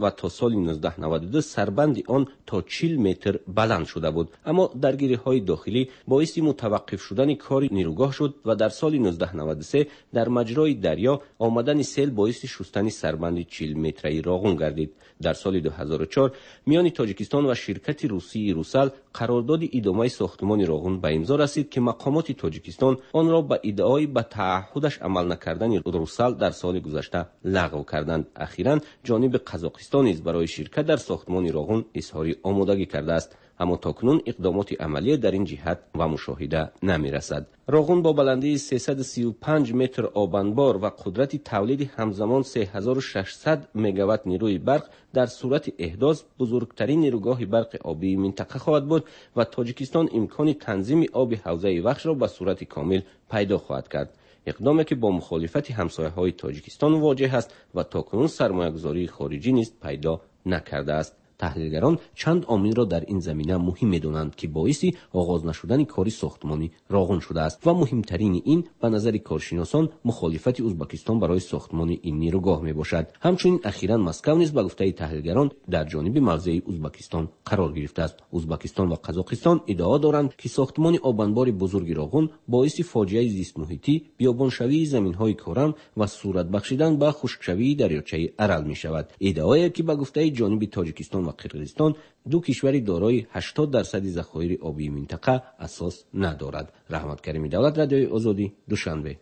و تا سال 1992 سربند آن تا 40 متر بلند شده بود، اما درگیری‌های داخلی باعث متوقف شدن کار نیروگاه شد و در سال 1993 در مجرای دریا آمدن سیل باعث شستن سربند 40 متری راغون گردید. در سال 2004 میان تاجیکستان و شرکت روسی روسل قرارداد ادامه ساختمان راغون به امضا رسید که مقامات تاجیکستان آن را به ادعای به تعهدش عمل نکردن روسل در سال گذشته لغو کردند. اخیراً جانب قزاقستان نیز برای شرکت در ساختمان راغون اظهار آمادگی کرده است، اما تاکنون اقدامات عملی در این جهت و مشاهده نمی رسد. راغون با بلندی 335 متر آبانبار و قدرت تولید همزمان 3600 مگاوات نیروی برق در صورت احداث بزرگترین نیروگاه برق آبی منطقه خواهد بود و تاجیکستان امکان تنظیم آب حوزه وخش را به صورت کامل پیدا خواهد کرد. اقدامی که با مخالفت همسایه‌های تاجیکستان مواجه است و تاکنون سرمایه‌گذاری خارجی نیز پیدا نکرده است. تحلیلگران چند عامل را در این زمینه مهم می‌دانند که باعث آغاز نشدن کار ساختمانی راغون شده است و مهمترین این به نظر کارشناسان مخالفت ازبکستان برای ساختمان این نیروگاه میباشد. همچنین اخیراً مسکو نیز به گفته تحلیلگران در جانب موضع ازبکستان قرار گرفته است. ازبکستان و قزاقستان ادعا دارند که ساختمان آبانبار بزرگ راغون باعث فاجعه زیست محیطی، بیابانشوی زمین‌های کورم و صورت بخشیدن به خشکشوی دریاچه ارل می‌شود. ادعایی که به گفته جانب تاجیکستان و قرقیزستان دو کشور دارای 80% ذخایر آبی منطقه اساس ندارد. رحمت کریمی دولت، رادیوی آزادی، دوشنبه.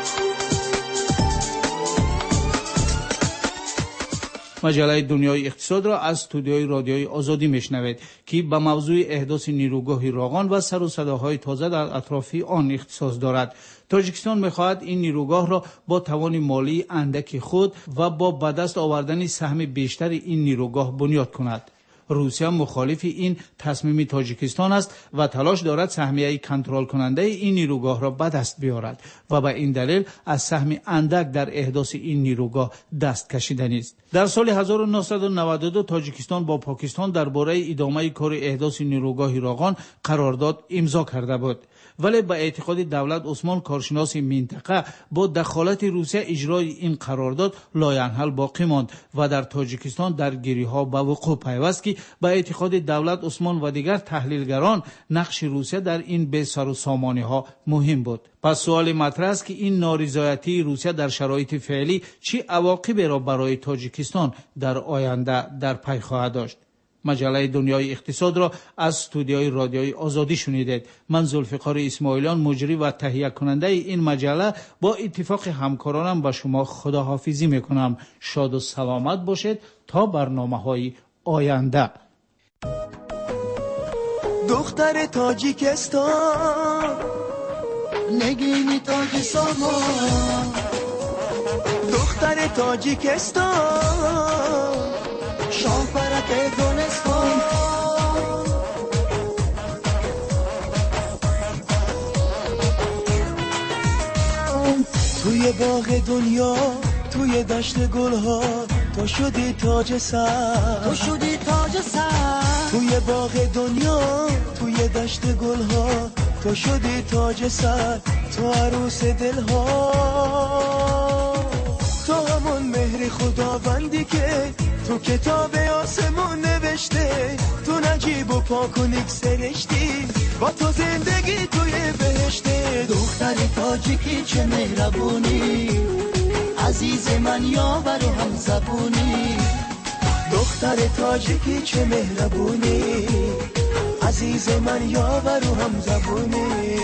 مجله دنیای اقتصاد را از استودیوی رادیوی آزادی میشنوید که به موضوع احداث نیروگاه راغون و سر و صداهای تازه در اطراف آن اختصاص دارد. تاجیکستان می‌خواهد این نیروگاه را با توان مالی اندک خود و با به دست آوردن سهم بیشتر این نیروگاه بنیاد کند. روسیه مخالف این تصمیم تاجیکستان است و تلاش دارد سهمیه کنترل کننده این نیروگاه را به دست بیاورد و به این دلیل از سهم اندک در احداث این نیروگاه دست کشیدنی است. در سال 1992 تاجیکستان با پاکستان درباره ادامه کار احداث نیروگاه راغون قرارداد امضا کرده بود، ولی به اعتقاد دولت عثمان کارشناس منطقه با دخالت روسیه اجرای این قرارداد لاینحل باقی ماند و در تاجیکستان درگیری‌ها به وقوع پیوست که به اعتقاد دولت عثمان و دیگر تحلیلگران نقش روسیه در این بی سر و سامانی‌ها مهم بود. پس سوال مطرح است که این نارضایتی روسیه در شرایط فعلی چه عواقبی را برای تاجیکستان در آینده در پی خواهد داشت. مجله دنیای اقتصاد را از استودیوی رادیوی آزادی شنیدید. من ذوالفقار اسماعیلیان مجری و تهیه کننده این مجله با اتفاق همکارانم با شما خداحافظی میکنم. شاد و سلامت باشید تا برنامه‌های آینده. دختر تاجیکستان نگینی تاج سامان، دختر تاجیکستان شام فرق دونستان، توی باغ دنیا توی دشت گلها تو شدی تاج سر، تو شدی تاج سر، توی باغ دنیا توی دشت گلها تو شدی تاج سر، تو عروس دلها، تو همون مهر خداوندی که تو کتاب آسمون نوشته، تو نجیب و پاک و نیک سرشتی، با تو زندگی توی بهشته. دختر تاجیکی چه مهربونی، عزیز من یاور و هم زبونی، دختر تاجیکی چه مهربونی، عزیز من یاور و هم زبونی.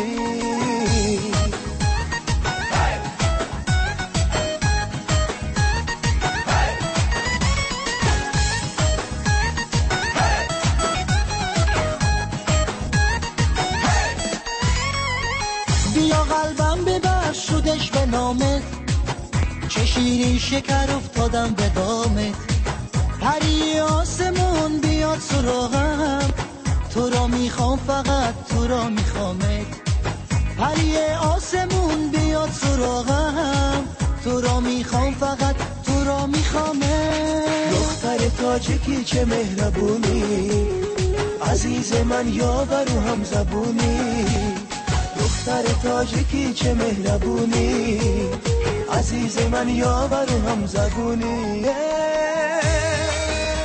بیا قلبم ببر شدش به نامت، چه شیرین شکر افتادم به دامت، پری آسمون بیاد سراغم، تو را میخوام فقط تو را میخوامت، پری آسمون بیاد سراغم، تو را میخوام فقط تو را میخوامت. دختر تاجیکی چه مهربونی، عزیز من یاور و هم زبونی، دختر تاجیکی چه مهربونی، عزیز من یاور و هم زبونی.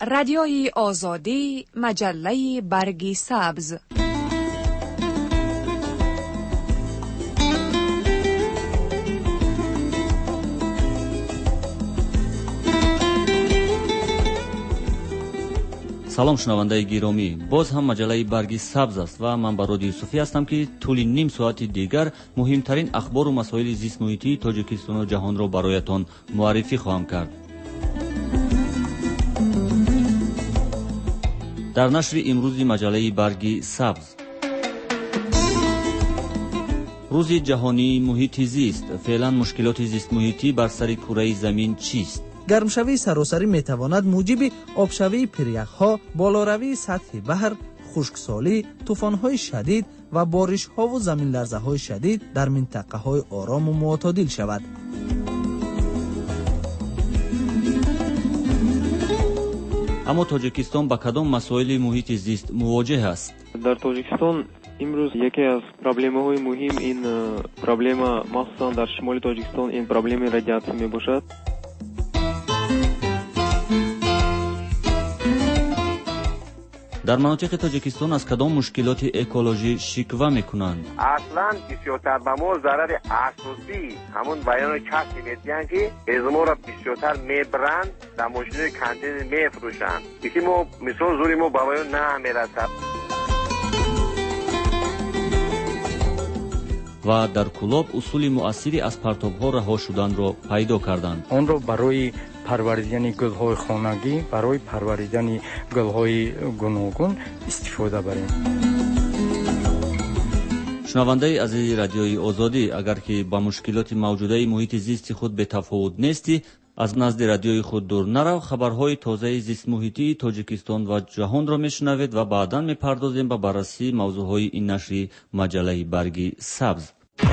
رادیوی آزادی، مجله برگ سبز. салом шунавандаи гиромӣ, боз ҳам маҷалаи барги сабз аст ва ман бароди Юсуфӣ ҳастам ки тӯли ним соати дигар муҳимтарин ахбору масоили зистмуҳитии Тоҷикистону ҷаҳонро бароятон муаррифӣ хоҳам кард. дар нашри имрӯзи маҷалаи барги сабз: рӯзи ҷаҳонии муҳити зист, феълан мушкилоти зистмуҳитӣ бар сари кураи замин чист? гармшавии саросарӣ метавонад муҷиби обшавии пиряхҳо, болоравии сатҳи баҳр, хушксолӣ, тӯфонҳои шадид ва боришҳову заминларзаҳои шадид дар минтақаҳои орому муътадил шавад. аммо Тоҷикистон ба кадом масоили муҳити зист мувоҷеҳ аст? дар Тоҷикистон имрӯз яке аз проблемаҳои муҳим ин проблема махсусан дар шимоли Тоҷикистон ин проблемаи радиатсия мебошад. дар манотиқи Тоҷикистон аз кадом мушкилоти экологӣ шиква мекунанд? аслан бисёртар ба мо зарари асосӣ ҳамон байони касб метиҳанд ки эзмора бисёртар мебранд дар мошинои контейнер мефурӯшанд ки мо мисол зури мо ба байон намерасад. ва дар Кулоб усули муассири аз партобҳо раҳо шуданро пайдо карданд. онро барои парваридани гулҳои хонагӣ, барои парваридани гулҳои гуногун истифода барем. шунавандаи азизи радиои Озодӣ, агар ки ба мушкилоти мавҷудаи муҳити зисти худ бетафовут нестӣ, аз назди радиои худ дур нарав. Хабарҳои тозаи зистмуҳитии Тоҷикистон ва ҷаҳонро мешунавед ва баъдан мепардозем ба баррасии мавзӯъҳои ин нашри маҷалаи барги сабз.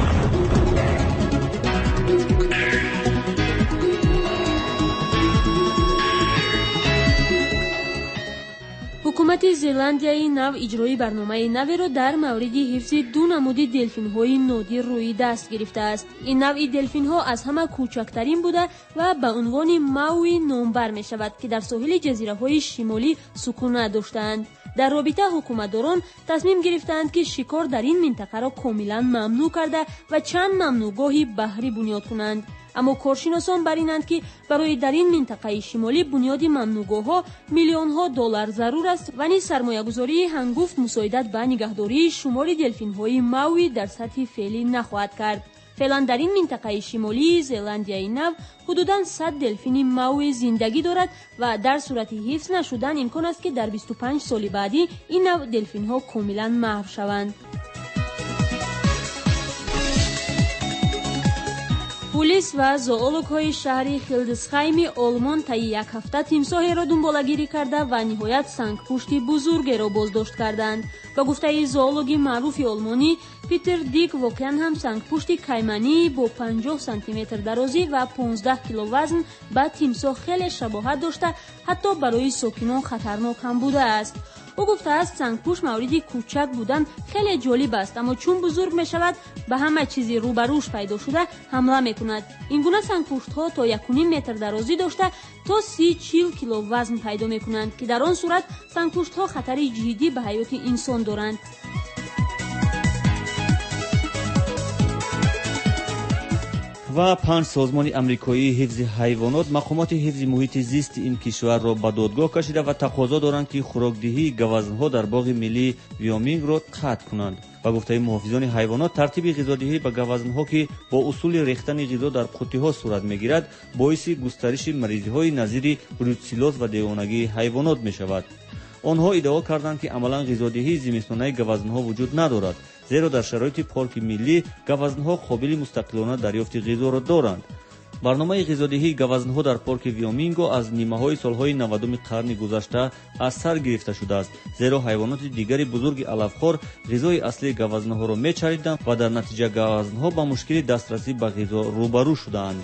ҳукумати Зеландияи нав иҷрои барномаи наверо дар мавриди ҳифзи ду намуди делфинҳои нодир рӯи даст гирифтааст. ин навъи делфинҳо аз ҳама кӯчактарин буда ва ба унвони Мауи номбар мешавад, ки дар соҳили ҷазираҳои шимолӣ сукунат доштаанд. дар робита ҳукуматдорон тасмим гирифтаанд ки шикор дар ин минтақаро комилан мамнӯъ карда ва чанд мамнӯъгоҳи баҳрӣ бунёд кунанд. аммо коршиносон бар инанд ки барои дар ин минтақаи шимолӣ бунёди мамнӯъгоҳҳо миллионҳо доллар зарур аст ва низ сармоягузории ҳангуфт мусоидат ба нигаҳдории шумори делфинҳои Мауи дар сатҳи феълӣ нахоҳад кард. феълан дар ин минтақаи шимолии Зеландияи нав ҳудудан 100 делфини Мауи зиндагӣ дорад ва дар сурати ҳифз нашудан имкон аст ки дар 25 соли баъдӣ ин нав делфинҳо комилан маҳв шаванд. пулис ва зоологҳои шаҳри Хилдсхайми Олмон таи як ҳафта тимсоҳеро дунболагирӣ карда ва ниҳоят сангпушти бузургеро боздошт карданд. ба гуфтаи зоологи маъруфи олмонӣ Питер Дик, воқеан ҳам сангпушти кайманӣ бо 50 сантиметр дарозӣ ва 15 кило вазн ба тимсоҳ хеле шабоҳат дошта, ҳатто барои сокинон хатарнок ҳам будааст. ӯ гуфтааст сангпуш мавриди кӯчак будан хеле ҷолиб аст, аммо чун бузург мешавад ба ҳама чизи рӯбарӯш пайдо шуда ҳамла мекунад. ин гуна сангпуштҳо то 1.5 метр дарозӣ дошта то 30-40 кило вазн пайдо мекунанд, ки дар он сурат сангпуштҳо хатари ҷиддӣ ба ҳаёти инсон доранд. ва 5 созмони амрикоии ҳифзи ҳайвонот мақомоти ҳифзи муҳити зисти ин кишварро ба додгоҳ кашида ва тақозо доранд ки хӯрокдиҳии гавазнҳо дар боғи миллии Виомингро қатъ кунанд. ба гуфтаи муҳофизони ҳайвонот, тартиби ғизодиҳӣ ба гавазнҳо ки бо усули рехтани ғизо дар қуттиҳо сурат мегирад, боиси густариши маризиҳои назири брутсилоз ва девонагии ҳайвонот мешавад. онҳо иддао карданд ки амалан ғизодиҳии зимистонаи гавазнҳо вуҷуд надорад, зеро дар шароити порки миллӣ гавазнҳо қобили мустақилона дарёфти ғизоро доранд. барномаи ғизодиҳии гавазнҳо дар порки Виоминго аз нимаҳои солҳои 90-уми қарни гузашта аз сар гирифта шудааст, зеро ҳайвоноти дигари бузурги алафхор ғизои аслии гавазнҳоро мечариданд ва дар натиҷа гавазнҳо ба мушкили дастрасӣ ба ғизо рӯбарӯ шудаанд.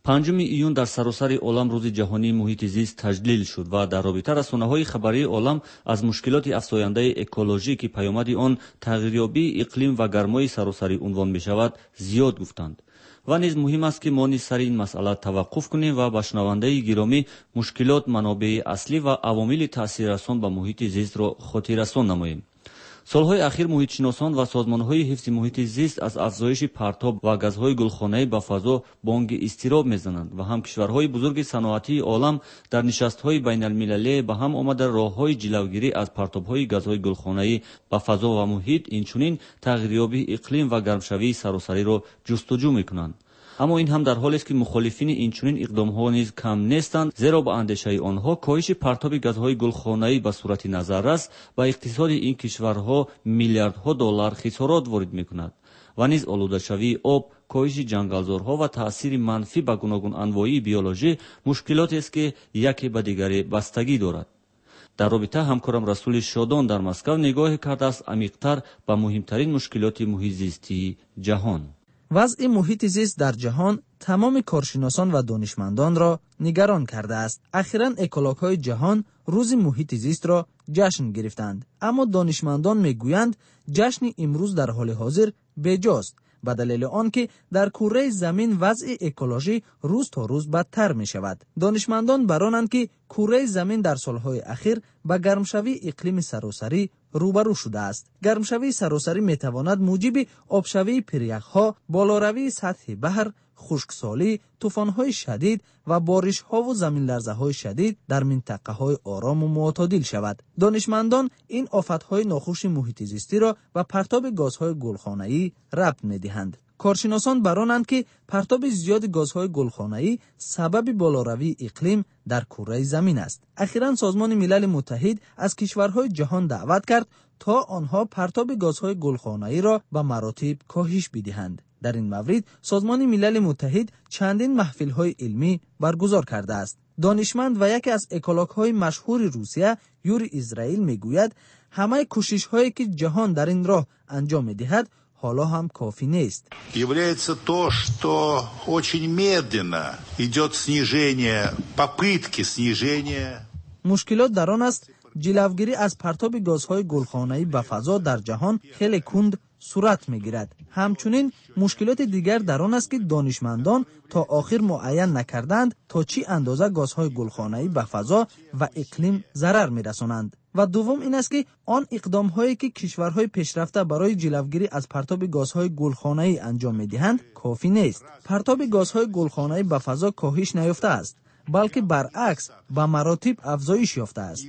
5 ایون در سراسر عالم روز جهانی محیط زیست تجلیل شد و در رابطه رسانه‌های خبری عالم از مشکلات افزاینده اکولوژی که پیامد آن تغییریابی اقلیم و گرمای سراسری عنوان می‌شود زیاد گفتند. و نیز مهم است که ما نیز سر این مسئله توقف کنیم و به شنونده گرامی مشکلات منابع اصلی و عوامل تاثیررسان به محیط زیست را خاطررسان نماییم. سالهای اخیر محیط شناسان و سازمان‌های حفظ محیط زیست از افزایش پرتاب و گازهای گلخانه‌ای به فضا بانگ اضطراب می‌زنند و هم کشورهای بزرگ صنعتی عالم در نشست‌های بین‌المللی به هم آمده راه‌های جلوگیری از پرتاب‌های گازهای گلخانه‌ای به فضا و محیط اینچنین تغییریابی اقلیم و گرمشوی سراسری را جستجو می‌کنند. اما این هم در حالی است که مخالفین اینچنین اقدام‌ها نیز کم نیستند، زیرا با اندیشه آنها کاهش پرتاب گازهای گلخانه‌ای به صورت نظررس به اقتصاد این کشورها میلیاردها دلار خسارات وارد می‌کند و نیز آلوده‌شوی آب، کاهش جنگلزارها و تأثیر منفی به گوناگون انواع بیولوژی مشکلاتی است که یکی به دیگری بستگی دارد. در رابطه همکارم رسول شادان در مسکو نگاه کرده است عمیق‌تر به مهمترین مشکلات محیط زیستی جهان. وضع محیط زیست در جهان تمام کارشناسان و دانشمندان را نگران کرده است. اخیراً اکولوژهای جهان روز محیط زیست را جشن گرفتند، اما دانشمندان میگویند جشن امروز در حال حاضر بیجاست، به دلیل آنکه در کره زمین وضع اکولوژی روز تا روز بدتر می شود. دانشمندان برانند که کره زمین در سالهای اخیر به گرمشوی اقلیم سراسری روبرو شده است. گرمشوی سراسری می تواند موجب آبشوی پریخ‌ها، بالاروی سطح بحر، خشکسالی، طوفان‌های شدید و بارش‌ها و زمین‌لرزه‌های شدید در منطقه‌های آرام و معتدل شود. دانشمندان این آفت‌های ناخوش محیط زیستی را به پرتاب گازهای گلخانه‌ای ربط می‌دهند. کارشناسان برانند که پرتاب زیاد گازهای گلخانه‌ای سبب بالاروی اقلیم در کره زمین است. اخیراً سازمان ملل متحد از کشورهای جهان دعوت کرد تا آنها پرتاب گازهای گلخانه‌ای را به مراتب کاهش بدهند. در این مورد سازمان ملل متحد چندین محفل‌های علمی برگزار کرده است. دانشمند و یکی از اکولوژهای مشهور روسیه یوری اسرائیل میگوید همه کوشش‌هایی که جهان در این راه انجام می‌دهد حالا هم کافی نیست. Является то, что очень медленно идет снижение, попытки снижения. مشکلات در آن است جلوگیری از پرتاب گازهای گلخانه‌ای به فضا در جهان خیلی کند صورت می‌گیرد. همچنین مشکلات دیگر در آن است که دانشمندان تا آخر معین نکردند تا چی اندازه گازهای گلخانه‌ای به فضا و اقلیم ضرر می‌رسانند. و دوم این است که آن اقدام‌هایی که کشورهای پیشرفته برای جلوگیری از پرتاب گازهای گلخانه‌ای انجام می‌دهند کافی نیست. پرتاب گازهای گلخانه‌ای به فضا کاهش نیافته است، بلکه برعکس به مراتب افزایش یافته است.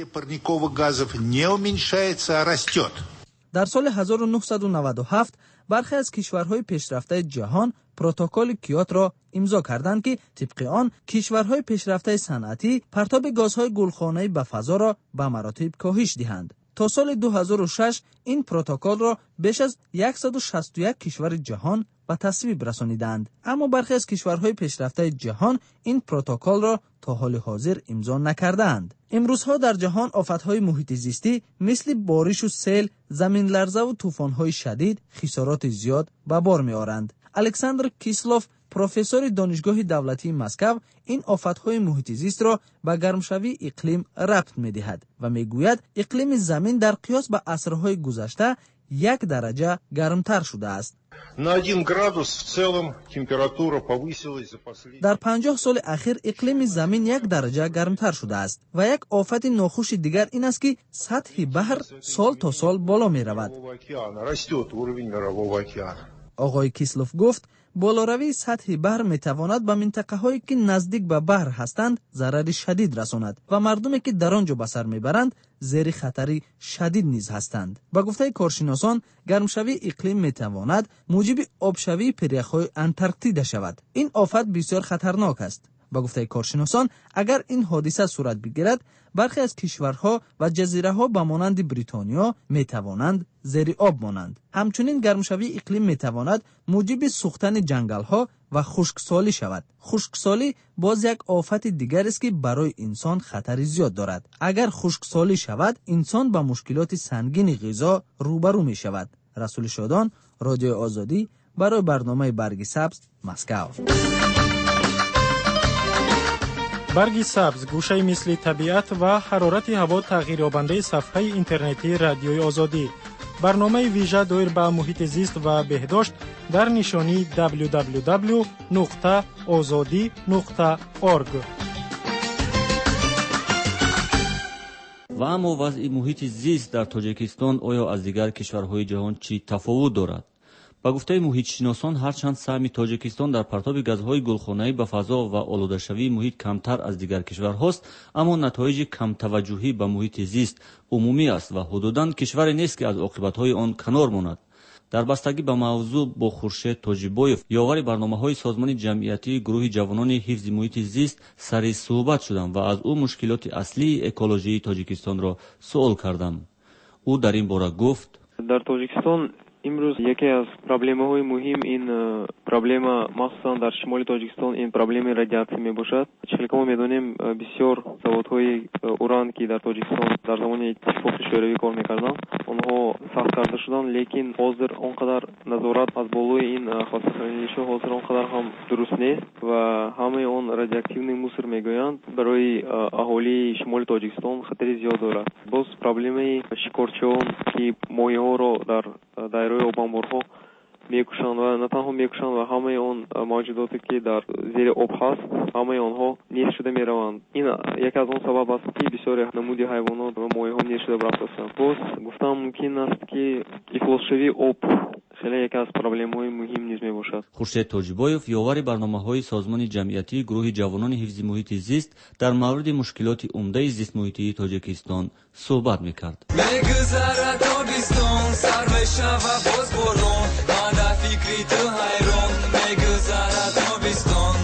در سال 1997 برخی از کشورهای پیشرفته جهان پروتکل کیوتو را امضا کردند که طبق آن کشورهای پیشرفته صنعتی پرتاب گازهای گلخانه‌ای به فضا را به مراتب کاهش دهند. تا سال 2006 این پروتکل را بیش از 161 کشور جهان به تصویب رسانیدند، اما برخی از کشورهای پیشرفته جهان این پروتکل را تا حال حاضر امضا نکردند. امروزها در جهان آفت‌های محیط زیستی مثل بارش و سیل، زمین لرزه و طوفان‌های شدید خسارات زیاد به بار می‌آورند. الکساندر کیسلوف، پروفسور دانشگاه دولتی مسکو، این آفت‌های محیط زیست را به گرمشوی اقلیم ربط می‌دهد و می‌گوید اقلیم زمین در قیاس به عصرهای گذشته 1 درجه گرمتر شده است. در 50 سال اخیر اقلیم زمین 1 درجه گرمتر شده است و یک آفت ناخوش دیگر این است که سطح بحر سال تا سال بالا می رود. آقای کیسلوف گفت بالاروی سطح بحر می تواند به منطقه هایی که نزدیک به بحر هستند ضرر شدید رساند و مردمی که در آنجا به سر می برند زیر خطری شدید نیز هستند. با گفته کارشناسان گرمشوی اقلیم می تواند موجب آبشوی پریخ‌های انتارکتیده شود. این آفت بسیار خطرناک است. با گفته کارشناسان اگر این حادثه صورت بگیرد برخی از کشورها و جزیره‌ها به مانند بریتانیا می توانند زیر آب مانند. همچنین گرمشوی اقلیم می تواند موجب سوختن جنگل‌ها و خشکسالی شود. خشکسالی باز یک آفت دیگر است که برای انسان خطر زیاد دارد. اگر خشکسالی شود انسان با مشکلات سنگین غذا روبرو می شود. رسول شادان، رادیو آزادی، برای برنامه برگ سبز، مسکو. برگ سبز گوشه مثل طبیعت و حرارت هوا تغییریابنده صفحه اینترنتی رادیوی آزادی. برنامه ویژه دایر به محیط زیست و بهداشت در نشانی www.azadi.org. و اما وضع محیط زیست در تاجیکستان آیا از دیگر کشورهای جهان چی تفاوت دارد؟ با گفته محیط شناسان هرچند سهم تاجیکستان در پرتاب گازهای گلخانه‌ای به فضا و آلوده‌شوی محیط کمتر از دیگر کشورهاست، اما نتایج کم توجهی به محیط زیست عمومی است و حدوداً کشوری نیست که از عاقبت‌های آن کنار ماند. در بستگی به موضوع با خورشید تاجیبویف، یاور برنامه‌های سازمان جمعیتی گروه جوانان حفظ محیط زیست سر صحبت شدم و از او مشکلات اصلی اکولوژی تاجیکستان را سوال کردم. او در این باره گفت: در تاجیکستان امروز یکی از پروبلم‌های مهم این پروبلم مخصوصا در شمال تاجیکستان این پروبلم رادیاسیون میباشد. چون که ما میدونیم بسیار زاودهای اوران که در تاجیکستان در زمان اتفاق شوروی کار میکردن اونها ساخت کرده شدن، لیکن حاضر اونقدر نظارت از بالای این خاصیت‌هایش حاضر اونقدر هم درست نیست و همه اون رادیواکتیو موسر میگویند برای اهالی شمال تاجیکستان خطری زیاد دارد. باز پروبلم شکارچیان که ماهی‌ها را در دایره آبانبارها میکشند و نه تنها میکشند و همه اون موجوداتی که در زیر آب هست همه آنها نیست شده میروند. این یک از اون سبب است که بسیار نمودی حیوانات و ماهی‌ها نیست شده برفتند. باز گفتم ممکن است که افلاس آب خیلی یک از پروبلم‌های مهم نیز میباشد. خورشید تاجیبویف یاور برنامه‌های سازمان جمعیتی گروه جوانان حفظ محیط زیست در مورد مشکلات عمده زیست محیطی تاجیکستان صحبت می‌کرد. می‌گذرد تابستان سر بشود باز بارون من در فکری تو حیران می‌گذرد تابستان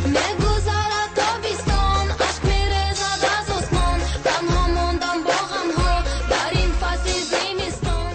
عشق می‌ریزد از آسمان تنها ماندم با غم‌ها در این فصل زمستان.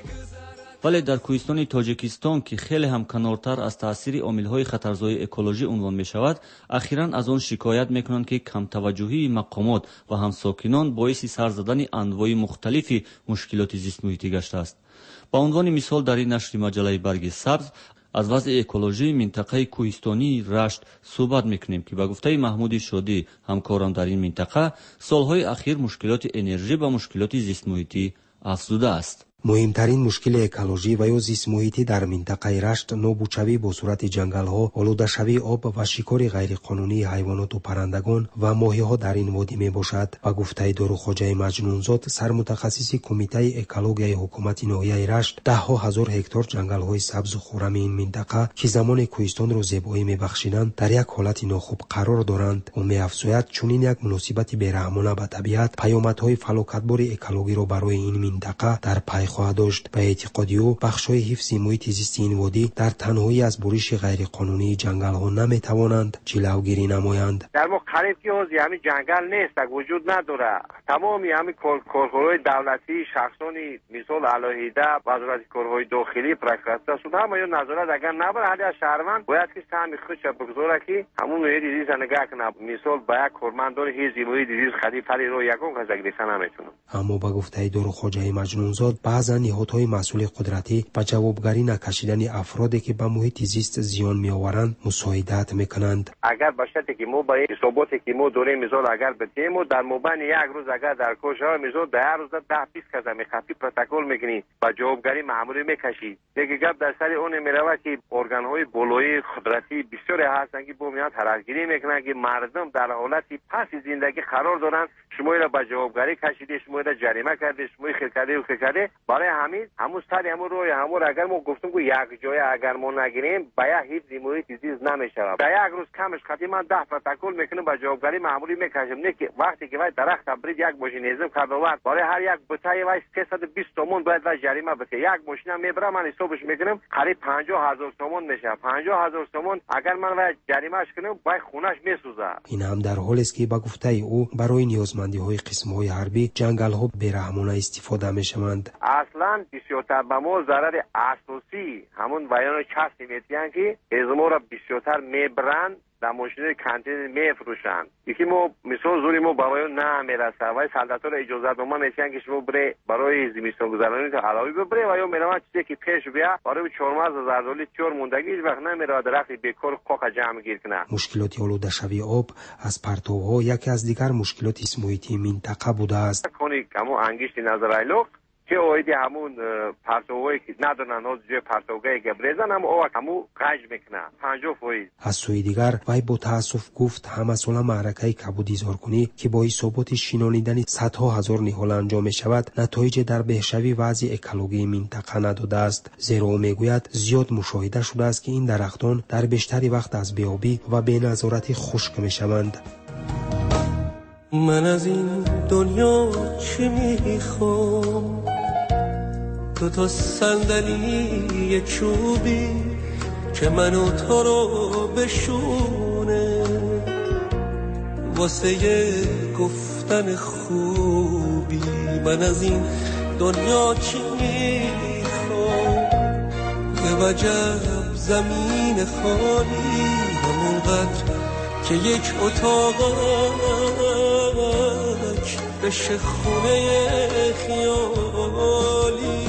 ولی در کوهستان تاجیکستان که خیلی هم کنارتر از تاثیر عامل‌های خطرزای اکولوژی عنوان می‌شود، اخیراً از آن شکایت می‌کنند که کم توجهی مقامات و همساکنان باعث سر زدن انواع مختلفی مشکلات زیست محیطی گشته است. با عنوان مثال در این نشر مجله برگ سبز از وضع اکولوژی منطقه کوهستانی رشت صحبت می‌کنیم که با گفته محمود شادی همکاران در این منطقه سالهای اخیر مشکلات انرژی و مشکلات زیست محیطی افزوده است. مهمترین مشکل اکولوژی و یا زیست محیطی در منطقه رشت نابودشوی با صورت جنگل‌ها، آلوده‌شوی آب و شکار غیرقانونی حیوانات و پرندگان و ماهی‌ها در این وادی میباشد. و گفته داروخواجه مجنونزاد سرمتخصص کمیته اکولوژی حکومت ناحیه رشت، ده‌ها هزار هکتار جنگل‌های سبز و خرم این منطقه که زمان کوهستان را زیبایی میبخشیدند در یک حالت ناخوب قرار دارند و می‌افزاید چنین یک مناسبت بی‌رحمانه به طبیعت پیامدهای فلاکتبار اکولوژی را برای این منطقه در پی خواهد داشت. به اعتقادی او بخش‌های حفظ محیط زیست این وادی در تنهایی از برش غیرقانونی جنگل‌ها نمی‌توانند جلوگیری نمایند. در ما قریب که همین جنگل نیست، وجود نداره. تمامی همین کارهای دولتی شخصانی مثال علاهیده وزارت کارهای داخلی پرکراسته شد همه یا نظارت اگر نبره هر شهروند باید که سهم خودش بگذاره که همون محیط زیست نگاه کنه. مثال با یک کارمندان حفظ محیط زیست خلیفه رو یکون کس گرفته نمیتونه. اما با گفته داروخواجه مجنونزاد بعضا نهادهای مسئول قدرتی و جوابگری نکشیدن افرادی که به محیط زیست زیان میآورند مساعدت میکنند. اگر باشد که ما با حساباتی که ما داریم مثال اگر بتیم در مبین یک روز اگر در کوشا مثال در روز 10-20 کس میخافی پروتکل میکنی و جوابگری ماموری میکشی. دیگه گپ در سر اون میرود که ارگانهای بالایی قدرتی بسیار هستند که با میاد طرفگیری میکنن که مردم در حالتی پس زندگی قرار دارن، شما را به جوابگری کشیده، شما را جریمه کرده، شما خیل کرده برای همون سری همون روی همون اگر ما گفتم که یک جای اگر ما نگیریم با یک حفظ محیط زیست نمیشه. در یک روز کمش خاطی من 10 پروتکل میکنم با جوابگری معمولی میکشم. نه که وقتی که وای درخت برید یک ماشینیزم کرده وقت برای هر یک بتای وای 320 تومان باید وای جریمه بده. یک ماشین میبرم من حسابش میکنم قریب 50,000 تومان میشه. 50,000 تومان اگر من وای جریمهش کنم وای خونش میسوزه. این هم در حالی است که با گفته او برای نیازمندی های قسم های حربی جنگل ها بی‌رحمانه استفاده میشوند. اصلا بسیارتر به ما ضرر اساسی همون بیان کسی میتیان که از ما را بسیارتر میبرند در ماشین کانتین میفروشند. یکی ما مثلا زوری ما برای نه میرسه و سلطنت را اجازه دوما میتیان که شما بره برای زمستان گذرانی تا علاوه ببره و یا میرم چیزی که پیش بیا برای 4,000 دلار چور موندگی هیچ وقت نمیره درخت بیکار کوک جمع گیر کنه. مشکلات آلوده شوی آب از پرتوها یکی از دیگر مشکلات زیست محیطی منطقه بوده است. کنی همون انگشت نظر ایلوق که اویدی همون پرتوهایی که ندارن از جای پرتوگاه گبریزن همون قج میکنه 50%. از سوی دیگر وی با تاسف گفت همساله معرکه کبودی زارکنی که با اصابات شینانیدن صدها هزار نهال انجام می شود نتایج در بهشوی وضع اکولوژی منطقه نداده است، زیرا او میگوید زیاد مشاهده شده است که این درختان در بیشتری وقت از بیابی و بی‌نظارتی خشک می شوند. من از این دنیا چی میخوام؟ تو تا صندلی چوبی که من و تو رو بشونه، واسه گفتن خوبی. من از این دنیا چی میخوام؟ یه وجب زمین خالی همونقدر که یک اتاقک بشه خونه خیالی.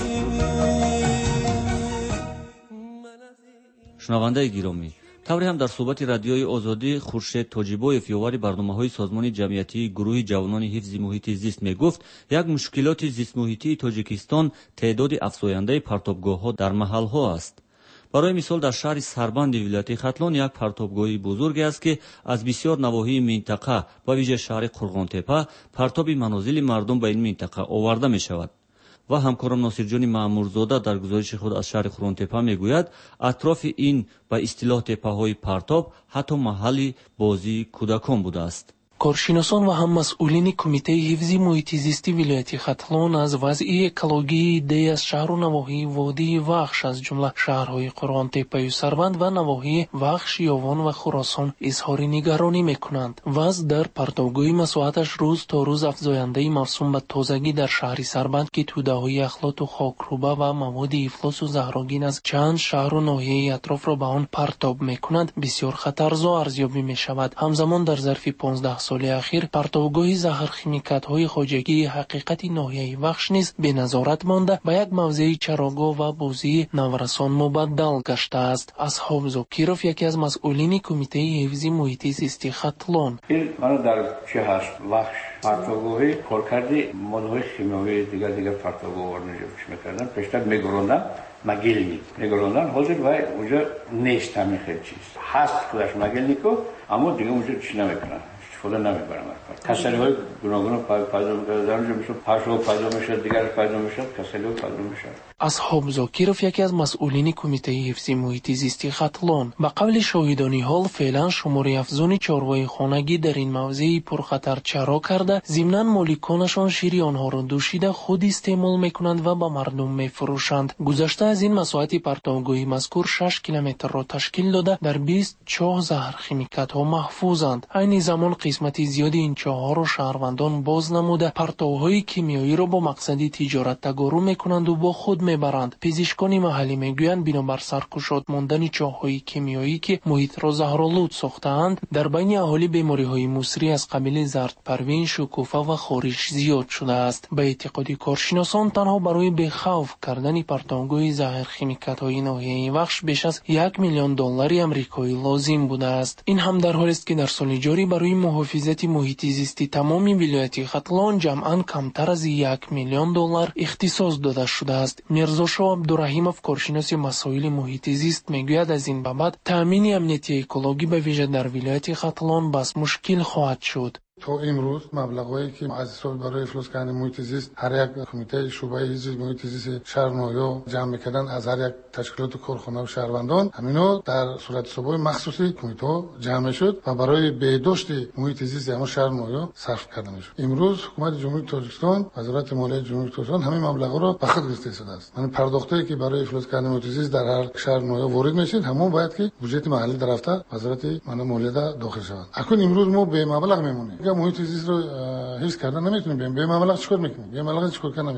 شنونده گرامی، طوری هم در صحبت رادیوی آزادی خورشید تاجیبویف یاوری برنامه‌های سازمان جمعیتی گروه جوانان حفظ محیط زیست میگفت یک مشکلات زیست محیطی تاجیکستان تعداد افزاینده پرتابگاه‌ها در محل‌ها است. برای مثال در شهر سربند ولایت ختلان یک پرتابگاهی بزرگ است که از بسیار نواحی منطقه و ویژه شهر قرغانتپه پرتاب منازل مردم به این منطقه آورده می شود. و همکارم ناصرجان مامورزاده در گزارش خود از شهر قرغانتپه میگوید اطراف این به اصطلاح تپه‌های پرتاب حتی محل بازی کودکان بوده است. کارشناسان و هم مسئولین کمیته حفظ محیط زیستی ولایت ختلان از وضع اکولوژی دی از شهر و نواحی وادی وخش از جمله شهرهای قرغانتپه و سربند و نواحی وخش، یاوان و خراسان اظهار نگرانی میکنند. وضع در پرتابگاه مساحتش روز تا روز افزاینده موسوم به تازگی در شهر سربند که توده‌های اخلاط و خاکروبه و مواد افلاس و زهرآگین از چند شهر و ناحیه اطراف را به آن پرتاب میکنند بسیار خطرزا ارزیابی میشود. همزمان در ظرف 15 سال اخیر پرتابگاه زهر خیمیکات‌های خواجگی حقیقت ناحیه وخش نیز به نظارت مانده به یک موضع چراگاه و بازی نورسان مبدل گشته است. اصحاب زاکیروف یکی از مسئولین کمیته حفظ محیط زیست ختلان این من در شهر وخش پرتابگاهی کارکردی ماده‌های شیمیایی دیگر پرتابگاه ورنجش می‌کردن پیشتر میگروندن مگیلنی میگروندن حاضر و اونجا نیست همین خیلی چیز هست خودش مگیلنیکو اما دیگه اونجا چی نمیکنن خدا نمیبرم کسری های گوناگون پیدا میکنه در اونجا میشه پرشو پیدا میشه دیگر پیدا میشه کسری های پیدا میشه. اصحاب زاکیروف یکی از مسئولین کمیته حفظ محیط زیست ختلان به قول شاهدان حال فعلا شمار افزون چاروای خانگی در این موضع پرخطر چرا کرده ضمناً مالکانشان شیر آنها را دوشیده خود استعمال میکنند و به مردم میفروشند. گذشته از این مساحت پرتابگاه مذکور 6 کیلومتر را تشکیل داده در 20 چاه زهر خیمیکات ها محفوظند. این زمان قسمت زیادی این چاه ها را شهروندان باز نموده پرتوهای کیمیایی را با مقصد تجارت تگارو میکنند و با خود میبرند. پزشکان محلی میگویند بنابر سرکشات ماندن چاه‌های کیمیایی که محیط را زهرآلود ساخته‌اند در بین اهالی بیماری‌های مصری از قبیل زردپروین، شکوفه و خارش زیاد شده است. به اعتقاد کارشناسان تنها برای بخوف کردن پرتابگاه زهر خیمیکات‌های ناحیه وخش بیش از $1 میلیون آمریکایی لازم بوده است. این هم در حالی است که در سال جاری برای محافظت محیط زیستی تمام ولایت ختلان جمعاً کمتر از $1 میلیون اختصاص داده شده است. میرزاشاه عبدالرحیمов کارشناس مسائل محیط زیست میگوید از این بابت تامین امنیتی اکولوژی به ویژه در ولایت ختلان بس مشکل خواهد شد. تا امروز مبلغایی که از حساب برای افلاس کردن محیط زیست هر یک کمیته شعبه حفظ محیط زیست شهر نویا جمع می‌کردن از هر یک تشکیلات کارخانه و شهروندان همینا در صورت حساب‌های مخصوصی کمیته جمع شد و برای بهداشت محیط زیست همه شهر نویا صرف کرده میشد. امروز حکومت جمهوری تاجیکستان وزارت مالیه جمهوری تاجیکستان همین مبلغا را به خود گرفته شده است. یعنی پرداختایی که برای افلاس کردن محیط زیست در هر شهر نویا وارد میشد همون باید که بودجه محلی در رفته وزارت مالیه داخل شود. اکنون امروز ما به مبلغ میمونیم محیط زیست رو حفظ کردن نمیتونیم به مبلغ چیکار میکنیم؟ به مبلغ چیکار کردن نمیتونیم.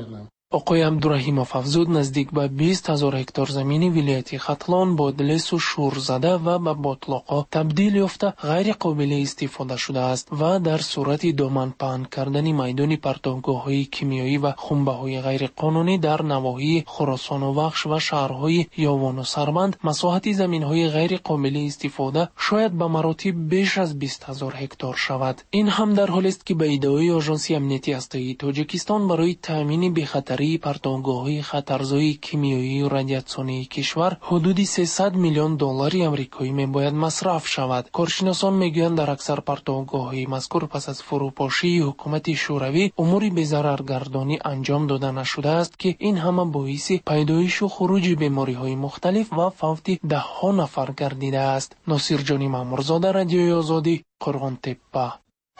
آقای عبدالرحیم افزود نزدیک به 20,000 هکتار زمین ولایت ختلان با دلس و شور زده و به باتلاقا تبدیل یافته غیر قابل استفاده شده است و در صورت دامن پهن کردن میدان پرتابگاه‌های کیمیایی و خنبه‌های غیر قانونی در نواحی خراسان و بخش و شهرهای یاوان و سربند مساحت زمین‌های غیر قابل استفاده شاید به مراتب بیش از 20,000 هکتار شود. این هم در حالی است که به ادعای آژانس امنیتی هسته‌ای تاجیکستان برای تامین بی‌خطری پرتابگاه‌های خطرزای کیمیایی و رادیاسیونی کشور حدود 300 میلیون دلار آمریکایی میباید مصرف شود. کارشناسان میگویند در اکثر پرتابگاه‌های مذکور پس از فروپاشی حکومت شوروی امور بی‌ضررگردانی انجام داده نشده است که این همه باعث پیدایش و خروج بیماری‌های مختلف و فوت ده‌ها نفر گردیده است. ناصر جانی مامورزاده، رادیوی آزادی، قرغن‌تپه.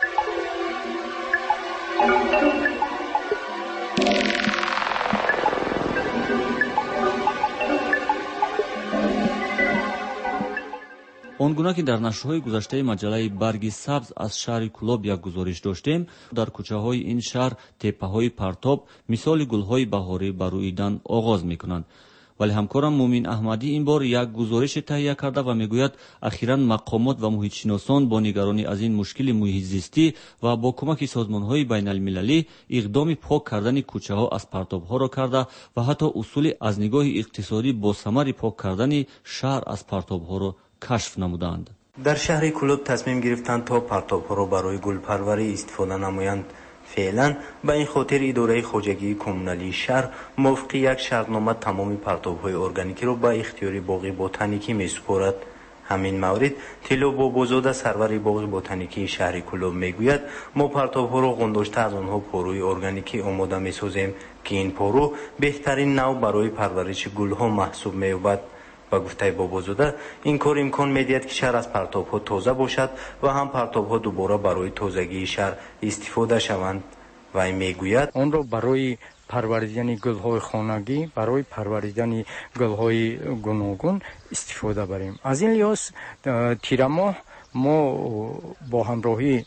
اونگونه که در نشرهای گذشته مجله برگ سبز از شهر کلوب یک گزارش داشتیم، در کوچه‌های این شهر تپه‌های پرتاب مثال گل‌های بهاری برویدن آغاز می‌کنند. ولی همکارم مومین احمدی این بار یک گزارش تهیه کرده و میگوید اخیراً مقامات و محیط شناسان با نگرانی از این مشکل محیط زیستی و با کمک سازمان‌های بین‌المللی اقدام پاک کردن کوچه‌ها از پرتاب‌ها را کرده و حتی اصول از نگاه اقتصادی با ثمر پاک کردن شهر از پرتاب‌ها را کشف نمودند. در شهر کلوب تصمیم گرفتند تا پرتاب‌ها را برای گلپروری استفاده نمایند. فعلا به این خاطر اداره خواجگی کمونالی شهر موافق یک شرطنامه تمام پرتاب‌های ارگانیکی را به اختیار باغ بوتانیکی می‌سپارد. همین مورد تیلو بابازاده سرور باغ بوتانیکی شهر کلوب میگوید ما پرتاب‌ها را گذاشته از آنها پاروی ارگانیکی آماده می‌سازیم که این پارو بهترین نوع برای پرورش گل‌ها محسوب می‌یابد. با گفته بابازاده این کار امکان می‌دهد که شهر از پرتاب‌ها تازه باشد و هم پرتاب‌ها دوباره برای تازگی شهر استفاده شوند. و این میگوید آن را برای پروریدن گل‌های خانگی، برای پروریدن گل‌های گوناگون استفاده بریم. از این لحاظ تیر ماه ما با همراهی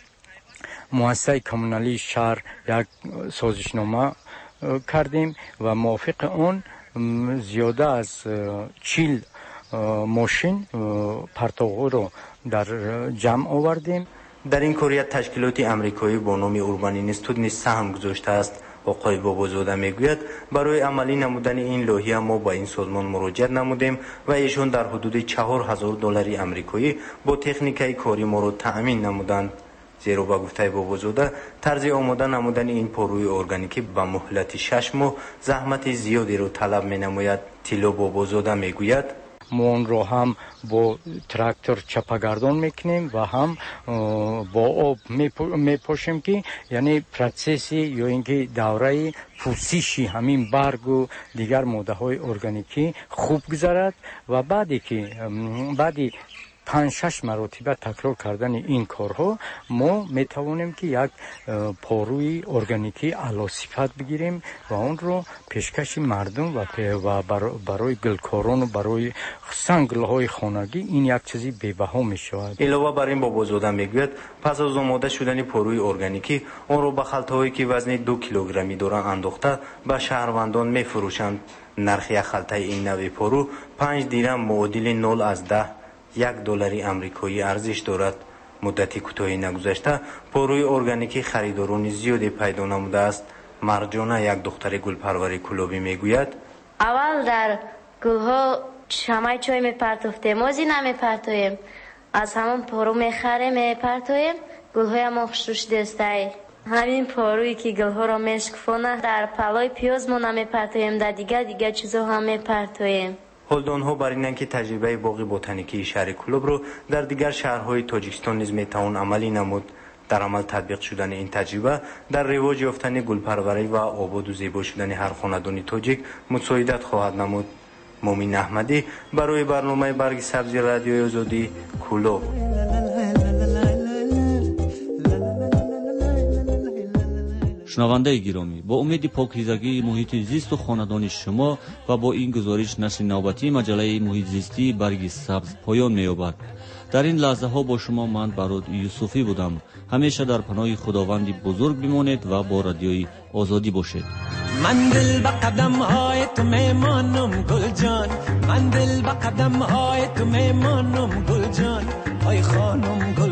مؤسسه کمونالی شهر یک سازشنامه کردیم و موافق آن زیاده از 40 ماشین پرتاب‌ها را در جمع آوردیم. در این کار یک تشکیلات امریکایی با نام اوربان اینستیتوت نیز سهم گذاشته است. آقای بابازاده میگوید برای عملی نمودن این لایحه ما با این سازمان مراجعه نمودیم و ایشان در حدود 4,000 دلار آمریکایی با تکنیکای کاری ما را تأمین نمودند. زیرا با گفته بابازاده طرز آماده نمودن این پاروی ارگانیکی به مهلت 6 ماه زحمت زیادی را طلب می نماید. تیلو بابازاده میگوید ما آن را هم با تراکتور چپاگردان میکنیم و هم با آب میپاشیم که یعنی پروسسی یا اینکه دوره پوسیشی همین برگ و دیگر ماده های ارگانیکی خوب گذرد و بعدی 5-6 مرتبه تکرار کردن این کارها ما میتوانیم که یک پاروی ارگانیکی اعلی صفت بگیریم و اون رو پیشکش مردم و برای گلکاران و برای گل‌های خانگی این یک چیزی بی‌بها میشود. علاوه بر این بابازاده میگوید پس از آماده شدن پاروی ارگانیکی اون رو به خلطه‌هایی که وزن 2 کیلوگرمی دارند انداخته به شهروندان میفروشند. نرخ یک خلطه این نوع پارو 5 دیرم معادل 0 از 10 $1 آمریکایی ارزش دارد. مدتی کوتاهی نگذشته پاروی ارگانیکی خریداران زیادی پیدا نموده است. مرجانه یک دختر گلپرور کلوبی میگوید اول در گلها شمع چای میپرتوفتیم، موزی نمیپرتویم، از همون پارو میخریم میپرتویم، گلهای ما خوشروش دسته. همین پارویی که گلها را میشکفونه در پلای پیاز ما نمیپرتویم، در دیگه چیزا هم میپرتویم. هلدانها بر اینند که تجربه باغ بوتانیکی شهر کلوب رو در دیگر شهرهای تاجیکستان نیز میتوان عملی نمود. در عمل تطبیق شدن این تجربه در رواج یافتن گلپروری و آباد و زیبا شدن هر خاندان تاجیک مساعدت خواهد نمود. مومین احمدی برای برنامه برگ سبز رادیوی آزادی کلوب. شنونده گرامی، با امید پاکیزگی محیط زیست و خاندان شما و با این گزارش نشر نوبتی مجله محیط زیستی برگ سبز پایان می‌یابد. در این لحظه ها با شما من براد یوسفی بودم. همیشه در پناه خداوند بزرگ بمانید و با رادیوی آزادی باشید. من دل به قدم های تو میمانم گل جان، من دل به قدم های تو میمانم گل جان، ای خانم گل